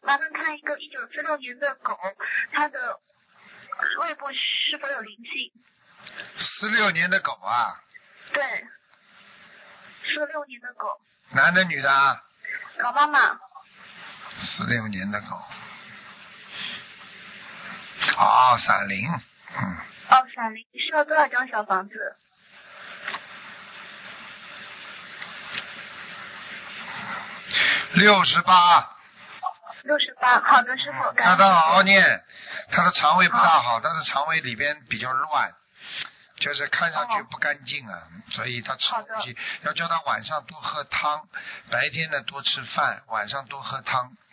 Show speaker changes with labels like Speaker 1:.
Speaker 1: 麻烦看一个1946年的狗，它的胃部是否有灵性
Speaker 2: ？46年的狗啊？
Speaker 1: 对，46年的狗。
Speaker 2: 男的女的啊
Speaker 1: 老妈妈。
Speaker 2: ？46年的狗。哦，闪灵。
Speaker 1: 哦，闪灵需要多少张小房子
Speaker 2: 68。
Speaker 1: 68，好的，师傅，感
Speaker 2: 让他
Speaker 1: 恩师傅。
Speaker 2: 好好念，他的肠胃不大好，他的肠胃里边比较乱，就是看上去不干净啊，所以他吃东西要叫他晚上多喝汤，白天呢多吃饭，晚上多喝汤，